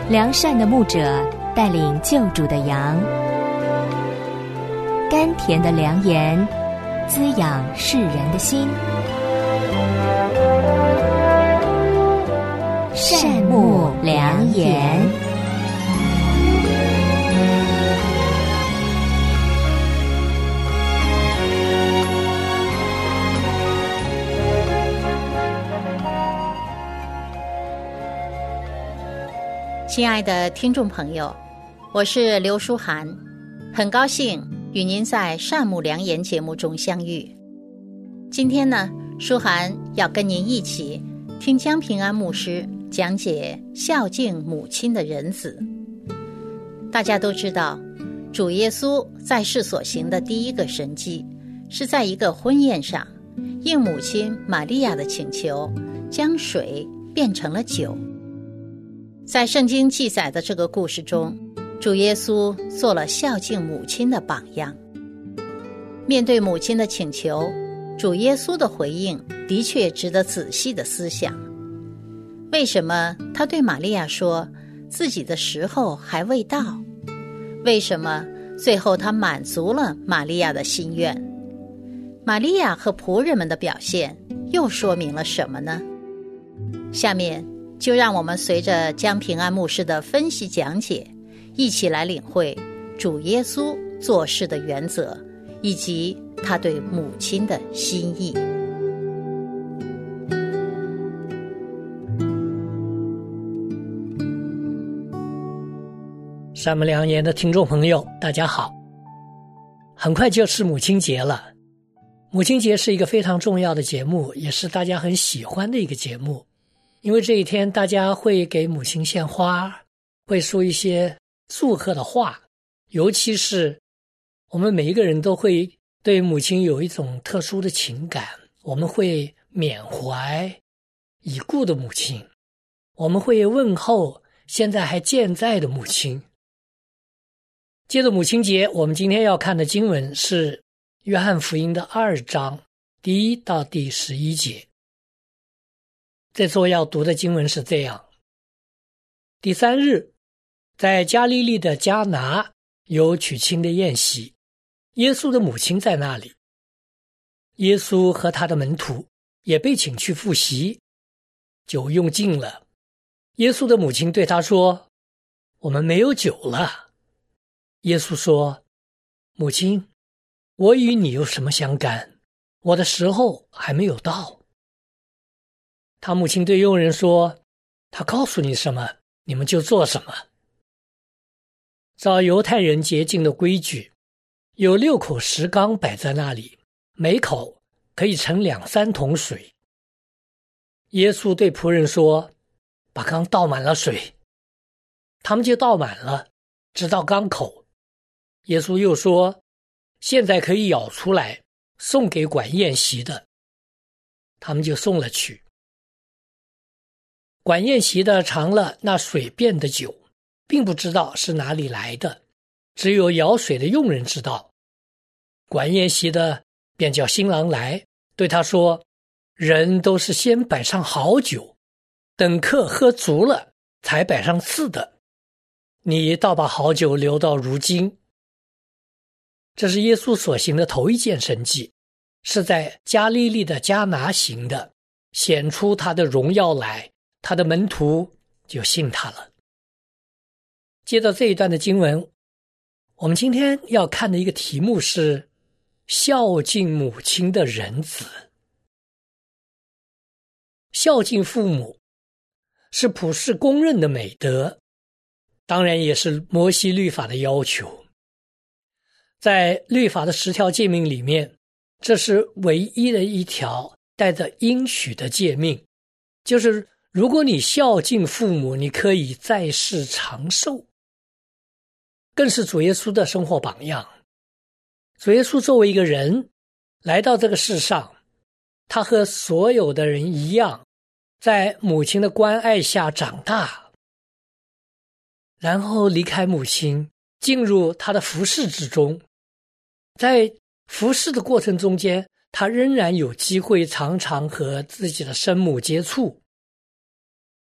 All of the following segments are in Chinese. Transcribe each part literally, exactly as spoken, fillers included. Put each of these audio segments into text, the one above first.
良善的牧者带领救主的羊，甘甜的良言滋养世人的心。善牧良言。 亲爱的听众朋友，我是刘淑涵，很高兴与您在善牧良言节目中相遇。今天呢，淑涵要跟您一起听江平安牧师讲解孝敬母亲的仁子。大家都知道，主耶稣在世所行的第一个神迹，是在一个婚宴上，应母亲玛利亚的请求，将水变成了酒。在圣经记载的这个故事中，主耶稣做了孝敬母亲的榜样。面对母亲的请求，主耶稣的回应的确值得仔细的思想。为什么他对玛利亚说自己的时候还未到？为什么最后他满足了玛利亚的心愿？玛利亚和仆人们的表现又说明了什么呢？下面就让我们随着江平安牧师的分析讲解，一起来领会主耶稣做事的原则，以及他对母亲的心意。 善牧良言的听众朋友，大家好。很快就是母亲节了，母亲节是一个非常重要的节目，也是大家很喜欢的一个节目。因为这一天大家会给母亲献花，会说一些祝贺的话，尤其是我们每一个人都会对母亲有一种特殊的情感，我们会缅怀已故的母亲，我们会问候现在还健在的母亲。接着母亲节，我们今天要看的经文是约翰福音的二章第一到第十一节。这周要读的经文是这样：第三日，在加利利的迦拿有娶亲的宴席，耶稣的母亲在那里。耶稣和他的门徒也被请去赴席，酒用尽了。耶稣的母亲对他说：我们没有酒了。耶稣说：母亲，我与你有什么相干？我的时候还没有到。他母亲对佣人说：他告诉你什么，你们就做什么。照犹太人洁净的规矩，有六口石缸摆在那里，每口可以盛两三桶水。耶稣对仆人说：把缸倒满了水。他们就倒满了，直到缸口。耶稣又说：现在可以舀出来，送给管宴席的。他们就送了去。管宴席的尝了那水变的酒，并不知道是哪里来的，只有舀水的佣人知道。管宴席的便叫新郎来，对他说：人都是先摆上好酒，等客喝足了才摆上次的，你倒把好酒留到如今。这是耶稣所行的头一件神迹，是在加利利的迦拿行的，显出他的荣耀来，他的门徒就信他了。接着这一段的经文，我们今天要看的一个题目是孝敬母亲的仁子。孝敬父母是普世公认的美德，当然也是摩西律法的要求。在律法的十条诫命里面，这是唯一的一条带着应许的诫命，就是如果你孝敬父母，你可以在世长寿。更是主耶稣的生活榜样。主耶稣作为一个人来到这个世上，他和所有的人一样，在母亲的关爱下长大，然后离开母亲，进入他的服事之中。在服事的过程中间，他仍然有机会常常和自己的生母接触。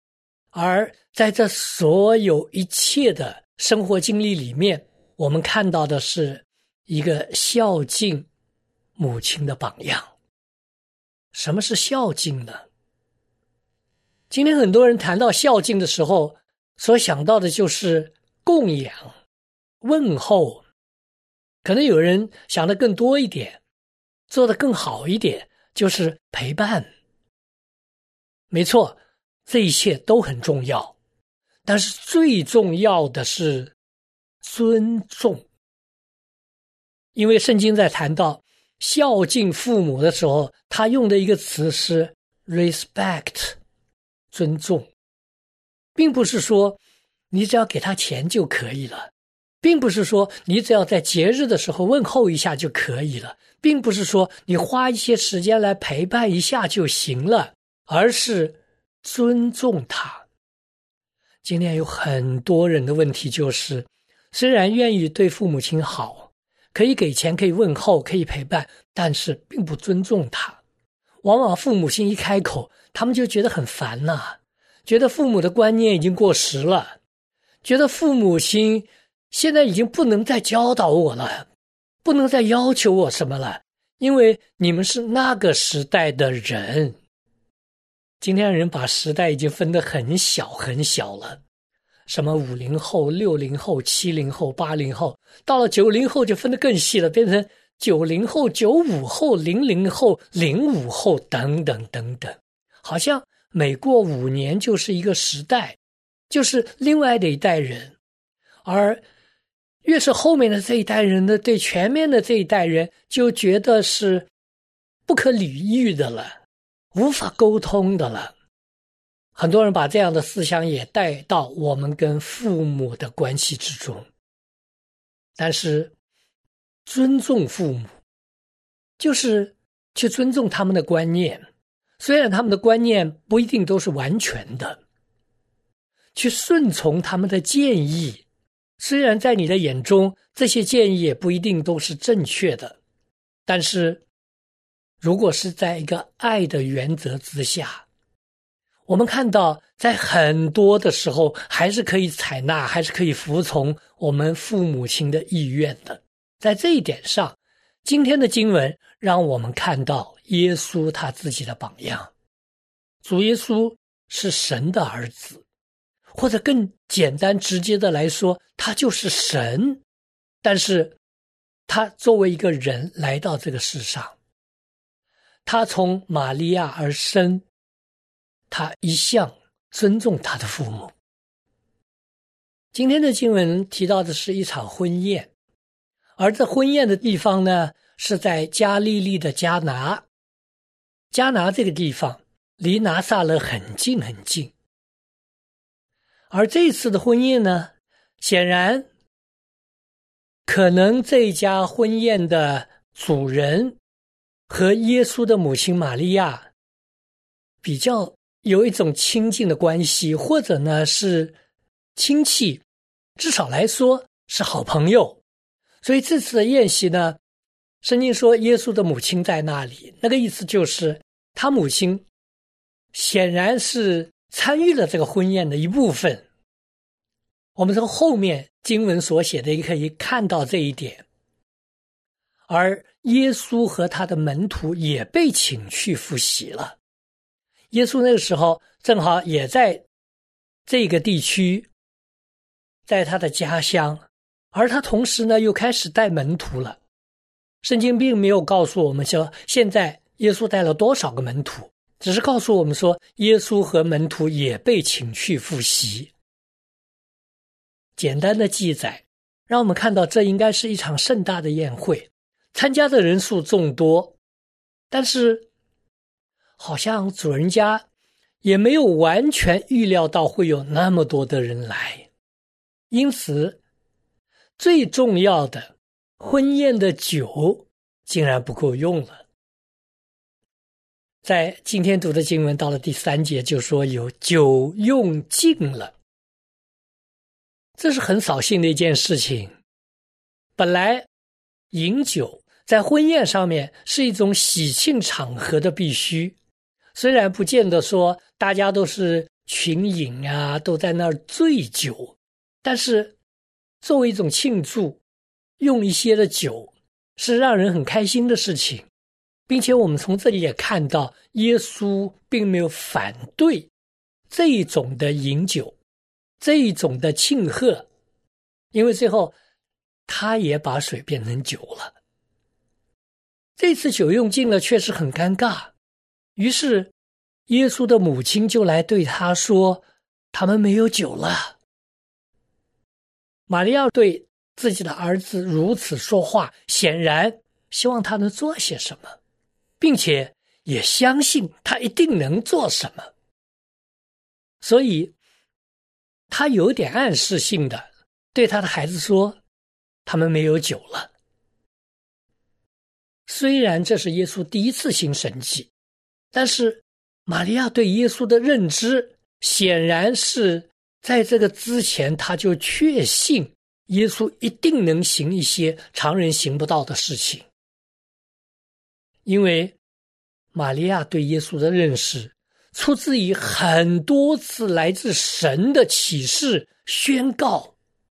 而在这所有一切的生活经历里面，我们看到的是一个孝敬母亲的榜样。什么是孝敬呢？今天很多人谈到孝敬的时候，所想到的就是供养、问候，可能有人想得更多一点，做得更好一点，就是陪伴。没错，这一切都很重要，但是最重要的是尊重。因为圣经在谈到孝敬父母的时候，他用的一个词是 respect， 尊重，并不是说你只要给他钱就可以了，并不是说你只要在节日的时候问候一下就可以了，并不是说你花一些时间来陪伴一下就行了，而是尊重他。今天有很多人的问题就是，虽然愿意对父母亲好，可以给钱，可以问候，可以陪伴，但是并不尊重他。往往父母亲一开口，他们就觉得很烦呐、啊，觉得父母的观念已经过时了，觉得父母亲现在已经不能再教导我了，不能再要求我什么了，因为你们是那个时代的人。今天的人把时代已经分得很小很小了，什么五零后、六零后、七零后、八零后，到了九零后就分得更细了，变成九零后、九五后、零零后、零五后等等等等，好像每过五年就是一个时代，就是另外的一代人，而越是后面的这一代人呢，对前面的这一代人就觉得是不可理喻的了，无法沟通的了。很多人把这样的思想也带到我们跟父母的关系之中。但是尊重父母就是去尊重他们的观念，虽然他们的观念不一定都是完全的，去顺从他们的建议，虽然在你的眼中这些建议也不一定都是正确的，但是如果是在一个爱的原则之下，我们看到在很多的时候还是可以采纳，还是可以服从我们父母亲的意愿的。在这一点上，今天的经文让我们看到耶稣他自己的榜样。主耶稣是神的儿子，或者更简单直接的来说，他就是神，但是他作为一个人来到这个世上，他从玛利亚而生，他一向尊重他的父母。今天的经文提到的是一场婚宴，而这婚宴的地方呢，是在加利利的迦拿。迦拿这个地方离拿撒勒很近很近，而这次的婚宴呢，显然可能这家婚宴的主人和耶稣的母亲玛利亚比较有一种亲近的关系，或者呢是亲戚，至少来说是好朋友。所以这次的宴席呢，圣经说耶稣的母亲在那里，那个意思就是他母亲显然是参与了这个婚宴的一部分。我们从后面经文所写的也可以看到这一点。而耶稣和他的门徒也被请去赴席了。耶稣那个时候正好也在这个地区，在他的家乡，而他同时呢又开始带门徒了。圣经并没有告诉我们说现在耶稣带了多少个门徒，只是告诉我们说耶稣和门徒也被请去赴席。简单的记载让我们看到这应该是一场盛大的宴会，参加的人数众多，但是好像主人家也没有完全预料到会有那么多的人来，因此最重要的婚宴的酒竟然不够用了。在今天读的经文到了第三节就说有酒用尽了，这是很扫兴的一件事情。本来饮酒在婚宴上面是一种喜庆场合的必须，虽然不见得说大家都是群饮啊，都在那儿醉酒。但是作为一种庆祝，用一些的酒是让人很开心的事情，并且我们从这里也看到耶稣并没有反对这一种的饮酒，这一种的庆贺，因为最后他也把水变成酒了。这次酒用尽了确实很尴尬，于是耶稣的母亲就来对他说，他们没有酒了。玛利亚对自己的儿子如此说话，显然希望他能做些什么，并且也相信他一定能做什么。所以他有点暗示性的对他的孩子说，他们没有酒了。虽然这是耶稣第一次行神迹，但是玛利亚对耶稣的认知显然是在这个之前他就确信耶稣一定能行一些常人行不到的事情。因为玛利亚对耶稣的认识出自于很多次来自神的启示宣告。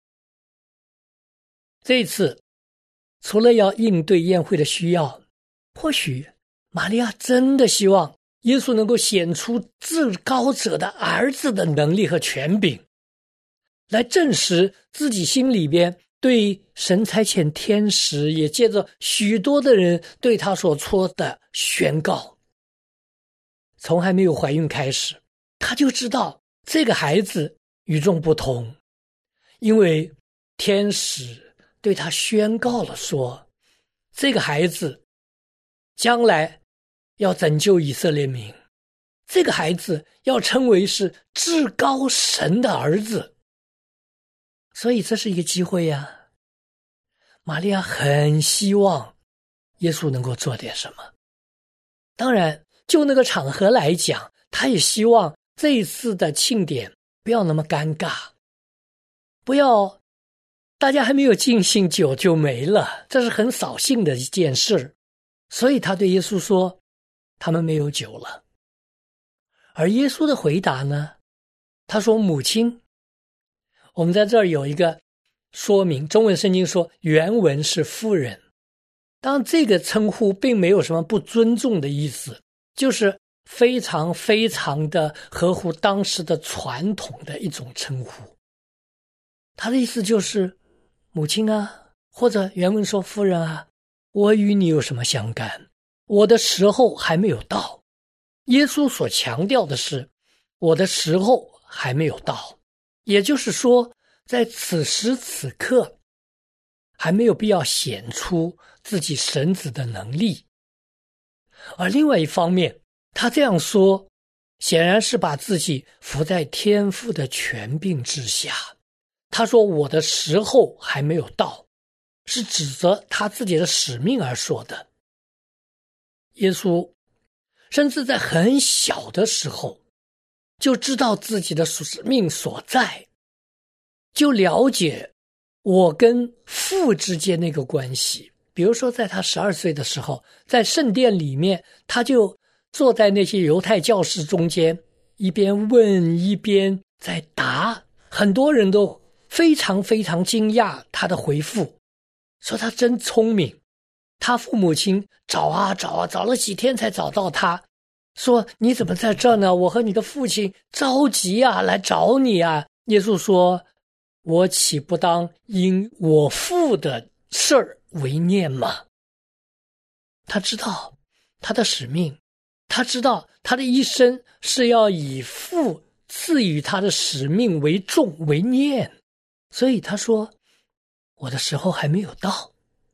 这一次除了要应对宴会的需要，或许玛利亚真的希望耶稣能够显出至高者的儿子的能力和权柄，来证实自己心里边对神差遣天使，也借着许多的人对他所做的宣告。从还没有怀孕开始，他就知道这个孩子与众不同，因为天使对他宣告了说，这个孩子将来要拯救以色列民，这个孩子要称为是至高神的儿子。所以这是一个机会呀，玛利亚很希望耶稣能够做点什么。当然就那个场合来讲，他也希望这一次的庆典不要那么尴尬，不要大家还没有尽兴酒就没了，这是很扫兴的一件事。所以他对耶稣说，他们没有酒了。而耶稣的回答呢，他说，母亲。我们在这儿有一个说明，中文圣经说原文是妇人，当然这个称呼并没有什么不尊重的意思，就是非常非常的合乎当时的传统的一种称呼。他的意思就是母亲啊，或者原文说夫人啊，我与你有什么相干？我的时候还没有到。耶稣所强调的是我的时候还没有到，也就是说在此时此刻还没有必要显出自己神子的能力。而另外一方面，他这样说显然是把自己伏在天父的权柄之下。他说我的时候还没有到，是指责他自己的使命而说的。耶稣甚至在很小的时候就知道自己的使命所在，就了解我跟父之间那个关系。比如说在他十二岁的时候，在圣殿里面，他就坐在那些犹太教士中间，一边问一边在答，很多人都非常非常惊讶他的回复，说他真聪明。他父母亲找啊找啊，找了几天才找到他，说你怎么在这呢？我和你的父亲着急啊，来找你啊。耶稣说，我岂不当因我父的事儿为念吗？他知道他的使命，他知道他的一生是要以父赐予他的使命为重为念，所以他说我的时候还没有到。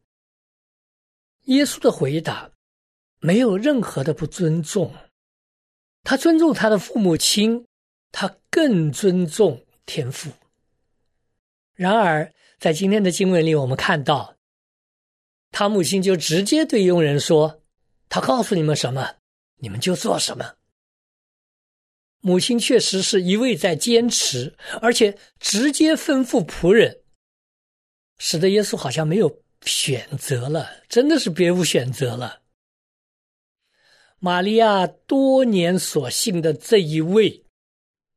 耶稣的回答没有任何的不尊重，他尊重他的父母亲，他更尊重天父。然而在今天的经文里，我们看到他母亲就直接对佣人说，他告诉你们什么你们就做什么。母亲确实是一味在坚持，而且直接吩咐仆人，使得耶稣好像没有选择了，真的是别无选择了。玛利亚多年所信的这一位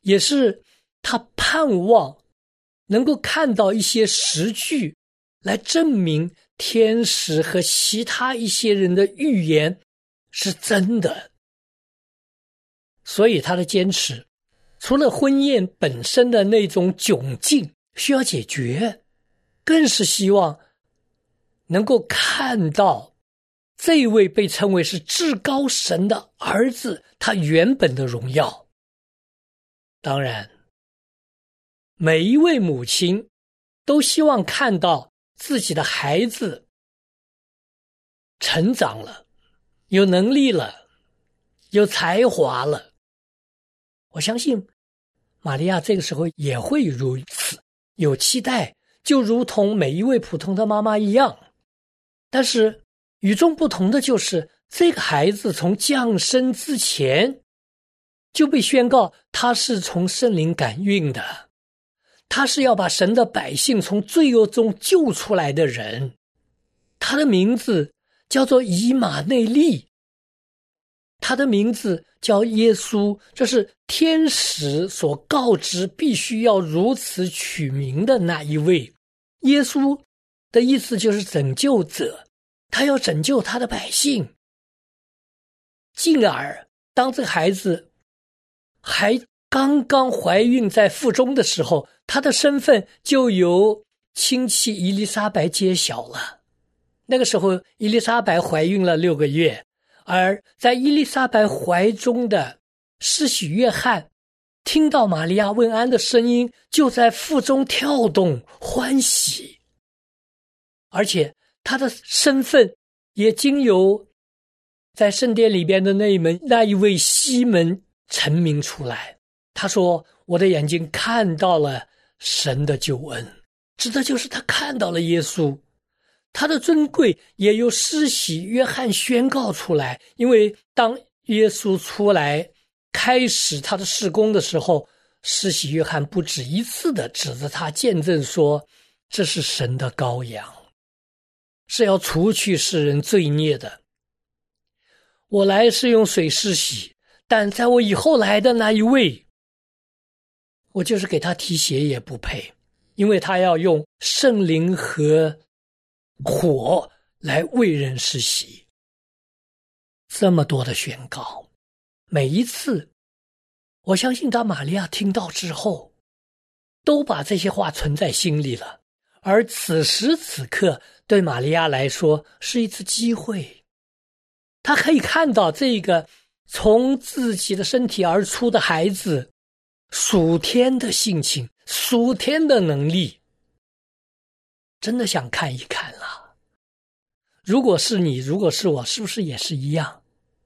也是他盼望能够看到一些实据来证明天使和其他一些人的预言是真的。所以他的坚持，除了婚宴本身的那种窘境需要解决，更是希望能够看到这位被称为是至高神的儿子他原本的荣耀。当然，每一位母亲都希望看到自己的孩子成长了，有能力了，有才华了。我相信玛利亚这个时候也会如此，有期待，就如同每一位普通的妈妈一样。但是与众不同的就是，这个孩子从降生之前就被宣告他是从圣灵感孕的，他是要把神的百姓从罪恶中救出来的人。他的名字叫做以马内利，他的名字叫耶稣，这是天使所告知必须要如此取名的那一位。耶稣的意思就是拯救者，他要拯救他的百姓。进而当这个孩子还刚刚怀孕在腹中的时候，他的身份就由亲戚伊丽莎白揭晓了。那个时候伊丽莎白怀孕了六个月，而在伊丽莎白怀中的施洗约翰听到玛利亚问安的声音，就在腹中跳动欢喜，而且他的身份也经由在圣殿里边的那一门那一位西门陈明出来。他说，我的眼睛看到了神的救恩，指的就是他看到了耶稣。他的尊贵也由施洗约翰宣告出来，因为当耶稣出来开始他的事工的时候，施洗约翰不止一次地指着他见证说，这是神的羔羊，是要除去世人罪孽的。我来是用水施洗，但在我以后来的那一位，我就是给他提鞋也不配，因为他要用圣灵和火来为人施洗。这么多的宣告，每一次我相信当玛利亚听到之后，都把这些话存在心里了。而此时此刻对玛利亚来说是一次机会，她可以看到这个从自己的身体而出的孩子属天的性情，属天的能力，真的想看一看了。如果是你，如果是我，是不是也是一样？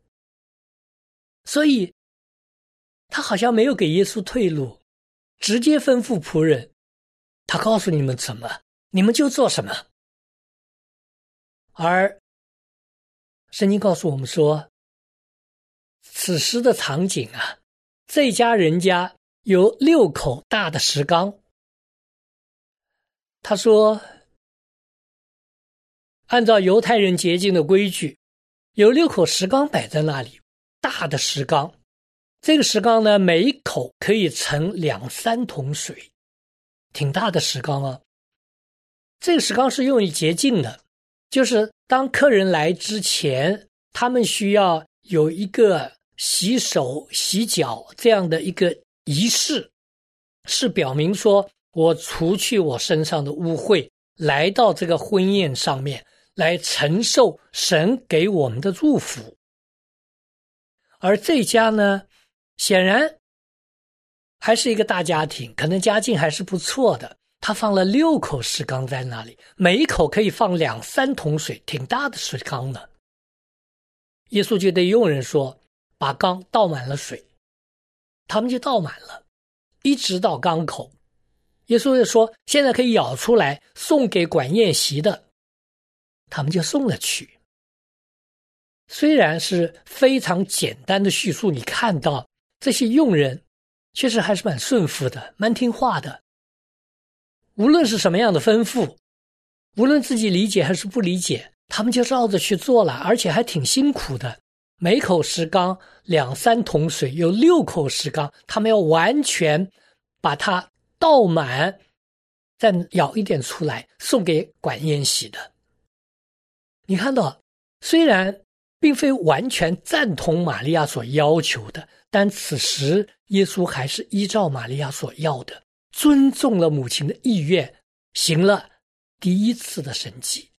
所以他好像没有给耶稣退路，直接吩咐仆人，他告诉你们什么，你们就做什么。而圣经告诉我们说，此时的场景啊，这家人家有六口大的石缸。他说按照犹太人洁净的规矩，有六口石缸摆在那里，大的石缸。这个石缸呢，每一口可以盛两三桶水，挺大的石缸啊。这个石缸是用于洁净的，就是当客人来之前，他们需要有一个洗手洗脚这样的一个仪式，是表明说我除去我身上的污秽，来到这个婚宴上面来承受神给我们的祝福。而这家呢，显然还是一个大家庭，可能家境还是不错的，他放了六口石缸在那里，每一口可以放两三桶水，挺大的水缸的。耶稣就对佣人说，把缸倒满了水，他们就倒满了，一直到缸口。耶稣就说，现在可以舀出来送给管宴席的，他们就送了去。虽然是非常简单的叙述，你看到这些佣人确实还是蛮顺服的，蛮听话的。无论是什么样的吩咐，无论自己理解还是不理解，他们就照着去做了，而且还挺辛苦的。 每口石缸两三桶水，有六口石缸，他们要完全把它倒满，再舀一点出来送给管宴席的。你看到，虽然并非完全赞同玛利亚所要求的，但此时耶稣还是依照玛利亚所要的，尊重了母亲的意愿，行了第一次的神迹。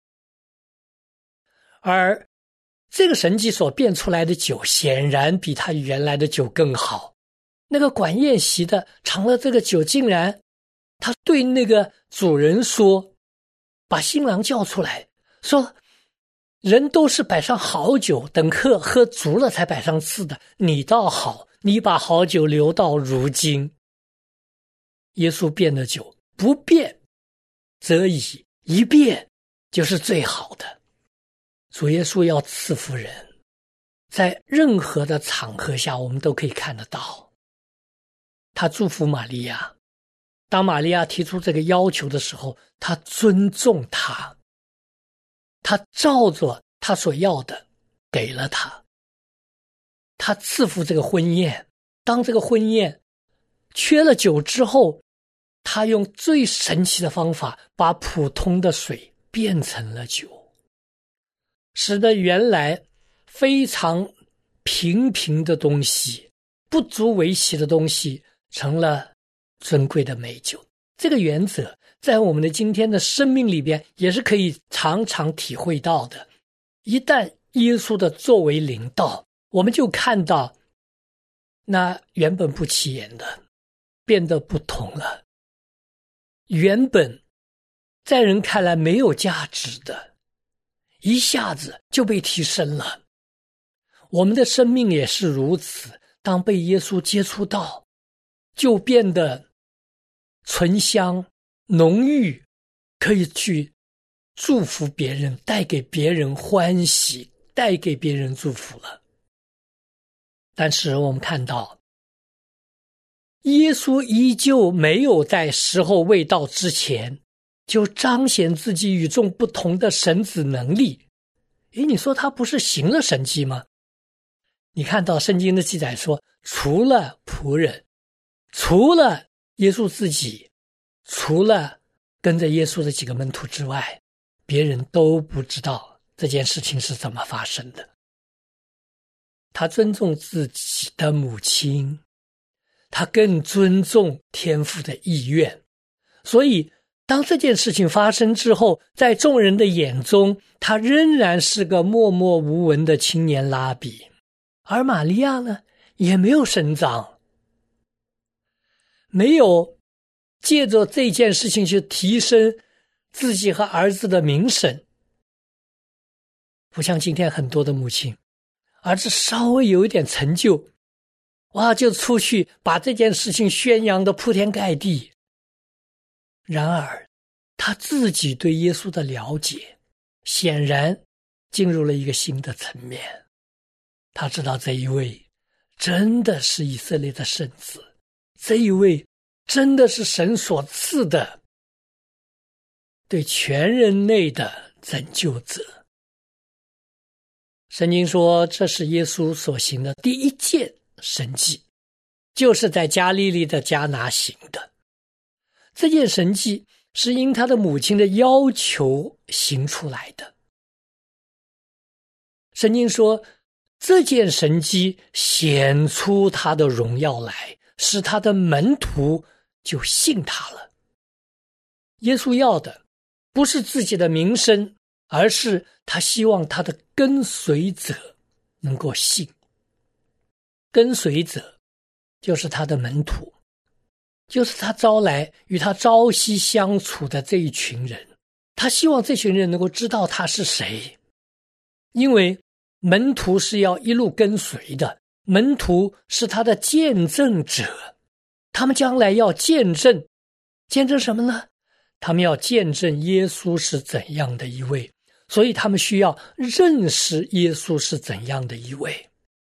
而这个神迹所变出来的酒显然比他原来的酒更好。那个管宴席的尝了这个酒，竟然他对那个主人说，把新郎叫出来，说人都是摆上好酒，等客喝足了才摆上次的，你倒好，你把好酒留到如今。耶稣变的酒不变则已，一变就是最好的。主耶稣要赐福人，在任何的场合下我们都可以看得到。他祝福玛利亚，当玛利亚提出这个要求的时候，他尊重她，他照着他所要的给了他。他赐福这个婚宴，当这个婚宴缺了酒之后，他用最神奇的方法把普通的水变成了酒，使得原来非常平平的东西，不足为奇的东西，成了尊贵的美酒。这个原则在我们的今天的生命里边也是可以常常体会到的。一旦耶稣的作为临到，我们就看到那原本不起眼的变得不同了，原本在人看来没有价值的，一下子就被提升了。我们的生命也是如此，当被耶稣接触到，就变得醇香浓郁，可以去祝福别人，带给别人欢喜，带给别人祝福了。但是我们看到，耶稣依旧没有在时候未到之前就彰显自己与众不同的神子能力。诶，你说他不是行了神迹吗？你看到圣经的记载说，除了仆人，除了耶稣自己，除了跟着耶稣的几个门徒之外，别人都不知道这件事情是怎么发生的。他尊重自己的母亲，他更尊重天父的意愿，所以当这件事情发生之后，在众人的眼中，他仍然是个默默无闻的青年拉比。而玛利亚呢，也没有声张，没有借着这件事情去提升自己和儿子的名声。不像今天很多的母亲，儿子稍微有一点成就，哇，就出去把这件事情宣扬得铺天盖地。然而他自己对耶稣的了解显然进入了一个新的层面，他知道这一位真的是以色列的圣子，这一位真的是神所赐的对全人类的拯救者。圣经说，这是耶稣所行的第一件神迹，就是在加利利的迦拿行的。这件神迹是因他的母亲的要求行出来的。圣经说，这件神迹显出他的荣耀来，使他的门徒就信他了。耶稣要的不是自己的名声，而是他希望他的跟随者能够信。跟随者就是他的门徒，就是他招来与他朝夕相处的这一群人。他希望这群人能够知道他是谁，因为门徒是要一路跟随的，门徒是他的见证者，他们将来要见证，见证什么呢？他们要见证耶稣是怎样的一位，所以他们需要认识耶稣是怎样的一位。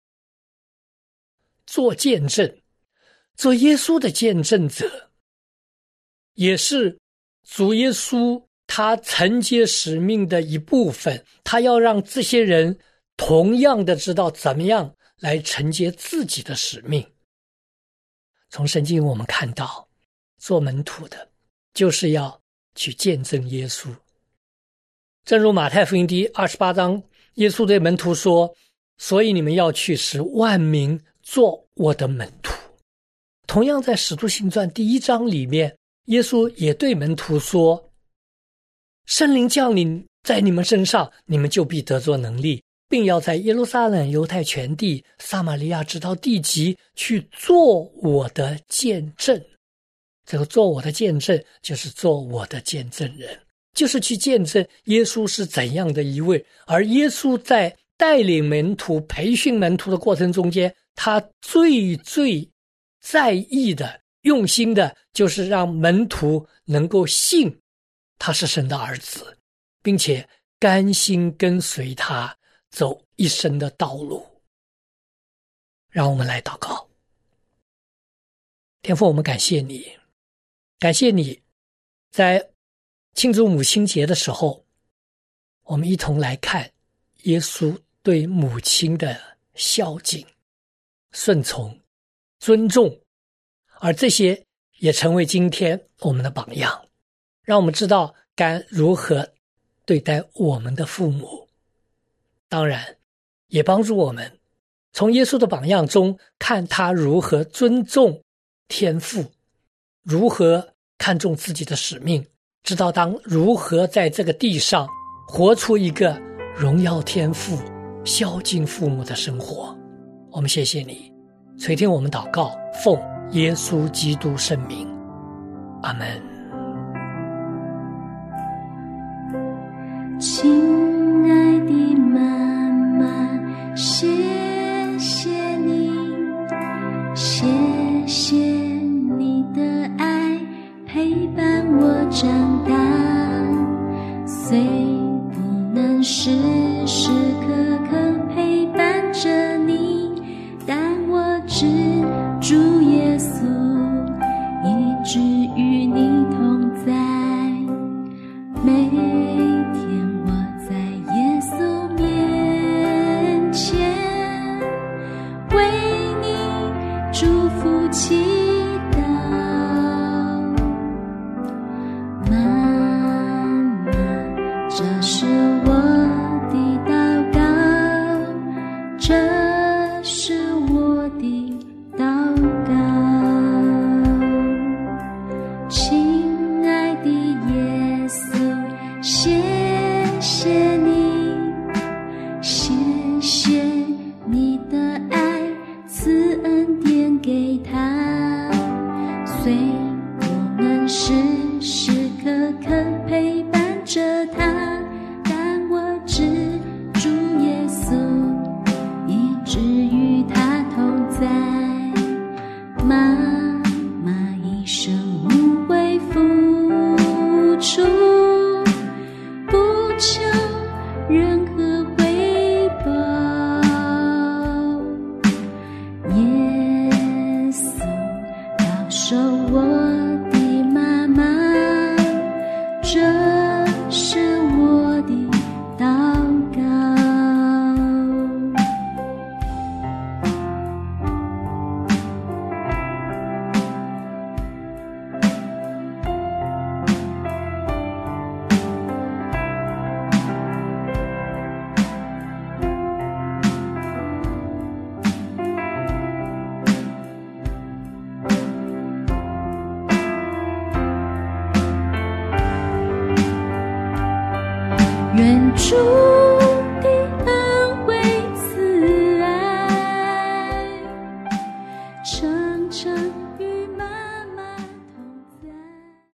做见证，做耶稣的见证者，也是主耶稣他承接使命的一部分。他要让这些人同样的知道怎么样来承接自己的使命。从圣经我们看到，做门徒的就是要去见证耶稣。正如马太福音第二十八章，耶稣对门徒说，所以你们要去使万民做我的门徒。同样在使徒行传第一章里面，耶稣也对门徒说，圣灵降临在你们身上，你们就必得着能力，并要在耶路撒冷、犹太全地、撒玛利亚直到地极去做我的见证。这个做我的见证就是做我的见证人，就是去见证耶稣是怎样的一位。而耶稣在带领门徒、培训门徒的过程中间，他最最在意的、用心的就是让门徒能够信他是神的儿子，并且甘心跟随他走一生的道路。让我们来祷告。天父，我们感谢你，感谢你在庆祝母亲节的时候，我们一同来看耶稣对母亲的孝敬、顺从、尊重，而这些也成为今天我们的榜样，让我们知道该如何对待我们的父母。当然也帮助我们从耶稣的榜样中看他如何尊重天父，如何看重自己的使命，知道当如何在这个地上活出一个荣耀天父、孝敬父母的生活。我们谢谢你垂听我们祷告，奉耶稣基督圣名，阿们。 亲爱的妈妈，谢谢你，谢谢你的爱陪伴我长大，虽不能时时刻刻陪伴着你，但我知主耶稣一直与你同在，每天我在耶稣面前为你祝福祈祷。妈妈，这是我的祷告，这是我的祷告。亲爱的耶稣，谢谢你，谢谢你的爱赐恩典给他，虽不能时时刻刻陪伴着他，但我知主耶稣一直与他同在。妈妈一生无悔付出，不求任何回报，耶稣保守我的妈妈，这是我的祷告。愿主的恩惠慈爱常常